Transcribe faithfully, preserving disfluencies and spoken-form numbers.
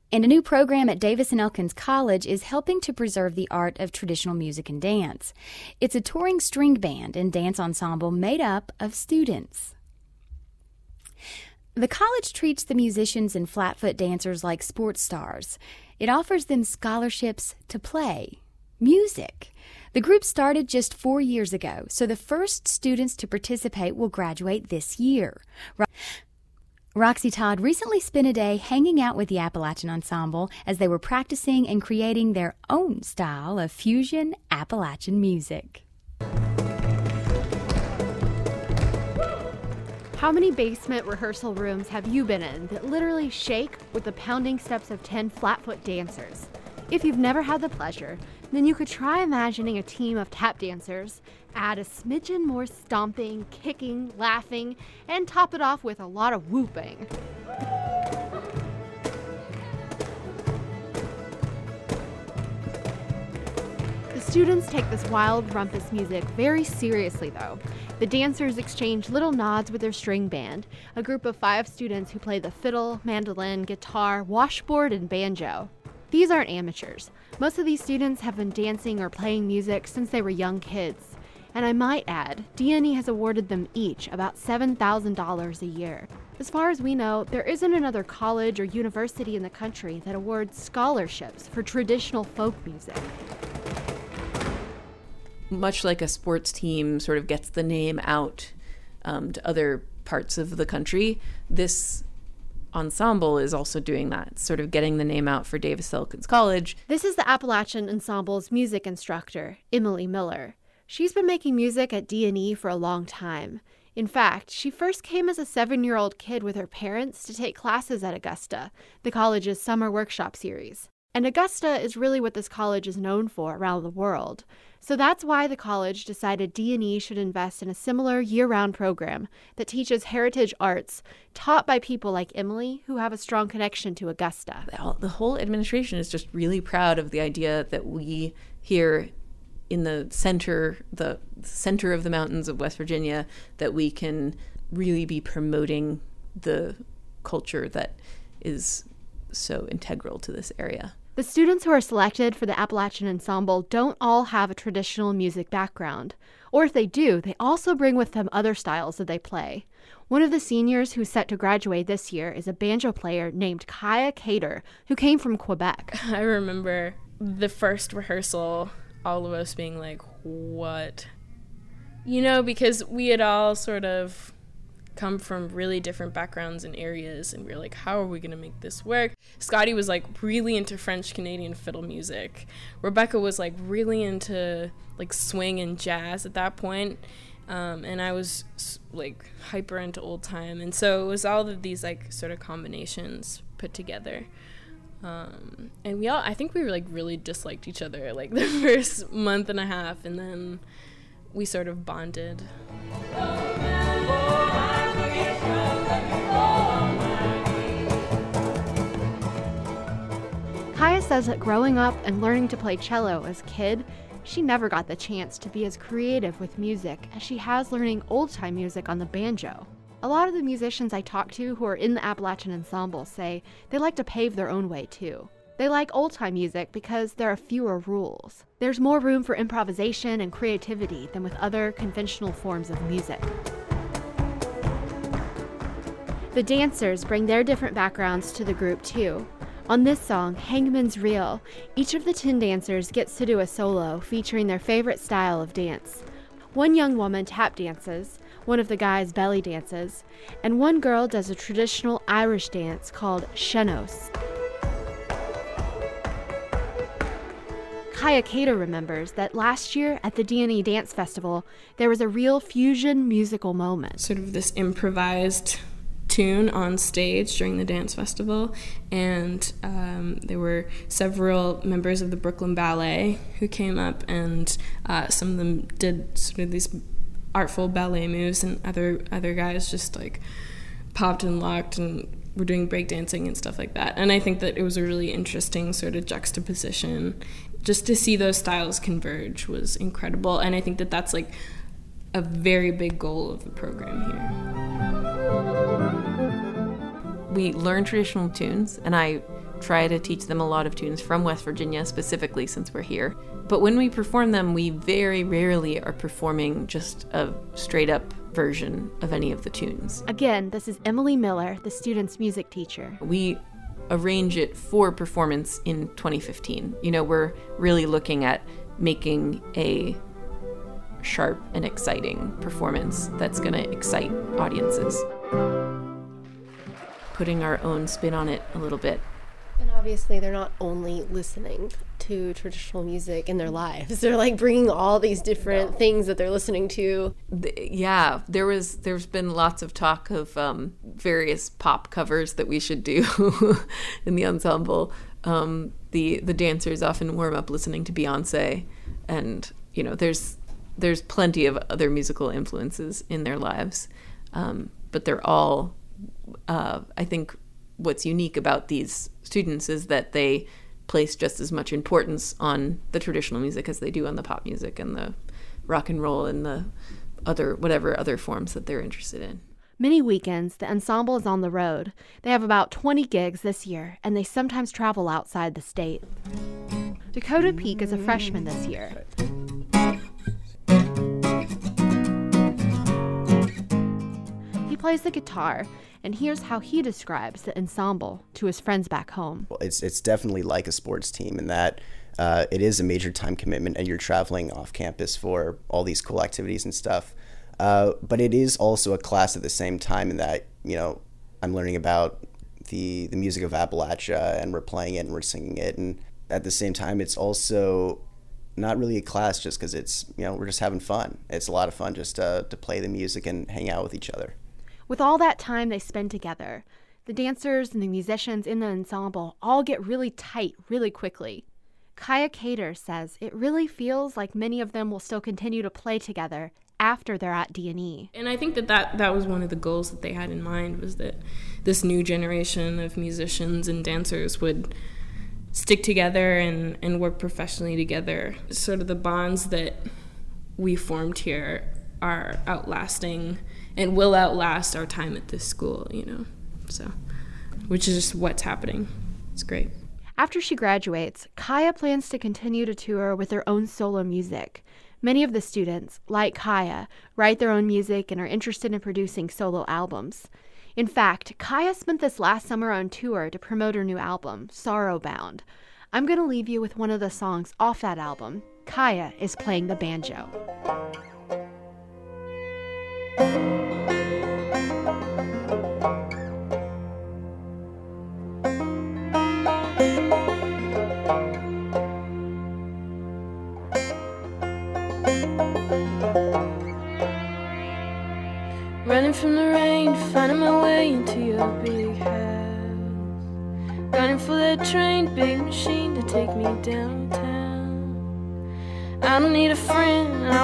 And a new program at Davis and Elkins College is helping to preserve the art of traditional music and dance. It's a touring string band and dance ensemble made up of students. The college treats the musicians and flatfoot dancers like sports stars. It offers them scholarships to play music. The group started just four years ago, so the first students to participate will graduate this year. Roxy Todd recently spent a day hanging out with the Appalachian Ensemble as they were practicing and creating their own style of fusion Appalachian music. How many basement rehearsal rooms have you been in that literally shake with the pounding steps of ten flatfoot dancers? If you've never had the pleasure, then you could try imagining a team of tap dancers, add a smidgen more stomping, kicking, laughing, and top it off with a lot of whooping. The students take this wild, rumpus music very seriously, though. The dancers exchange little nods with their string band, a group of five students who play the fiddle, mandolin, guitar, washboard, and banjo. These aren't amateurs. Most of these students have been dancing or playing music since they were young kids. And I might add, D N E has awarded them each about seven thousand dollars a year. As far as we know, there isn't another college or university in the country that awards scholarships for traditional folk music. Much like a sports team sort of gets the name out um, to other parts of the country, this ensemble is also doing that, sort of getting the name out for Davis Elkins College. This is the Appalachian Ensemble's music instructor, Emily Miller. She's been making music at D N E for a long time. In fact, she first came as a seven-year-old kid with her parents to take classes at Augusta, the college's summer workshop series. And Augusta is really what this college is known for around the world. So that's why the college decided D N E should invest in a similar year-round program that teaches heritage arts taught by people like Emily who have a strong connection to Augusta. The whole administration is just really proud of the idea that we here in the center, the center of the mountains of West Virginia, that we can really be promoting the culture that is so integral to this area. The students who are selected for the Appalachian Ensemble don't all have a traditional music background. Or if they do, they also bring with them other styles that they play. One of the seniors who's set to graduate this year is a banjo player named Kaya Cater, who came from Quebec. I remember the first rehearsal, all of us being like, what? You know, because we had all sort of come from really different backgrounds and areas, and we were like, how are we going to make this work? Scotty was like really into French Canadian fiddle music. Rebecca was like really into like swing and jazz at that point. Um, and I was like hyper into old time. And so it was all of these like sort of combinations put together. Um, and we all, I think we were like really disliked each other like the first month and a half, and then we sort of bonded. Kaya says that growing up and learning to play cello as a kid, she never got the chance to be as creative with music as she has learning old-time music on the banjo. A lot of the musicians I talk to who are in the Appalachian Ensemble say they like to pave their own way too. They like old-time music because there are fewer rules. There's more room for improvisation and creativity than with other conventional forms of music. The dancers bring their different backgrounds to the group too. On this song, Hangman's Reel, each of the ten dancers gets to do a solo featuring their favorite style of dance. One young woman tap dances, one of the guys belly dances, and one girl does a traditional Irish dance called Shenos. Kaya Cater remembers that last year at the D N E Dance Festival, there was a real fusion musical moment. Sort of this improvised tune on stage during the dance festival, and um, there were several members of the Brooklyn Ballet who came up, and uh, some of them did sort of these artful ballet moves, and other other guys just like popped and locked and were doing breakdancing and stuff like that. And I think that it was a really interesting sort of juxtaposition. Just to see those styles converge was incredible, and I think that that's like a very big goal of the program here. We learn traditional tunes, and I try to teach them a lot of tunes from West Virginia, specifically since we're here. But when we perform them, we very rarely are performing just a straight-up version of any of the tunes. Again, this is Emily Miller, the student's music teacher. We arrange it for performance in twenty fifteen. You know, we're really looking at making a sharp and exciting performance that's going to excite audiences. Putting our own spin on it a little bit. And obviously they're not only listening to traditional music in their lives. They're like bringing all these different things that they're listening to. Yeah, there was, there's been lots of talk of um, various pop covers that we should do in the ensemble. Um, the, the dancers often warm up listening to Beyonce, and, you know, there's there's plenty of other musical influences in their lives. Um, but they're all, uh, I think what's unique about these students is that they place just as much importance on the traditional music as they do on the pop music and the rock and roll and the other, whatever other forms that they're interested in. Many weekends, the ensemble is on the road. They have about twenty gigs this year, and they sometimes travel outside the state. Dakota Peak is a freshman this year. He plays the guitar, and here's how he describes the ensemble to his friends back home. Well, it's it's definitely like a sports team in that uh, it is a major time commitment, and you're traveling off campus for all these cool activities and stuff. Uh, but it is also a class at the same time in that, you know, I'm learning about the the music of Appalachia, and we're playing it and we're singing it, and at the same time, it's also not really a class just because it's, you know, we're just having fun. It's a lot of fun just uh, to play the music and hang out with each other. With all that time they spend together, the dancers and the musicians in the ensemble all get really tight really quickly. Kaya Cater says it really feels like many of them will still continue to play together after they're at D and E. And I think that, that that was one of the goals that they had in mind, was that this new generation of musicians and dancers would stick together and, and work professionally together. Sort of the bonds that we formed here are outlasting and will outlast our time at this school, you know, so, which is just what's happening. It's great. After she graduates, Kaya plans to continue to tour with her own solo music. Many of the students, like Kaya, write their own music and are interested in producing solo albums. In fact, Kaya spent this last summer on tour to promote her new album, Sorrow Bound. I'm going to leave you with one of the songs off that album. Kaya is playing the banjo. Running from the rain, finding my way into your big house. Gunning for that train, big machine to take me downtown. I don't need a friend, I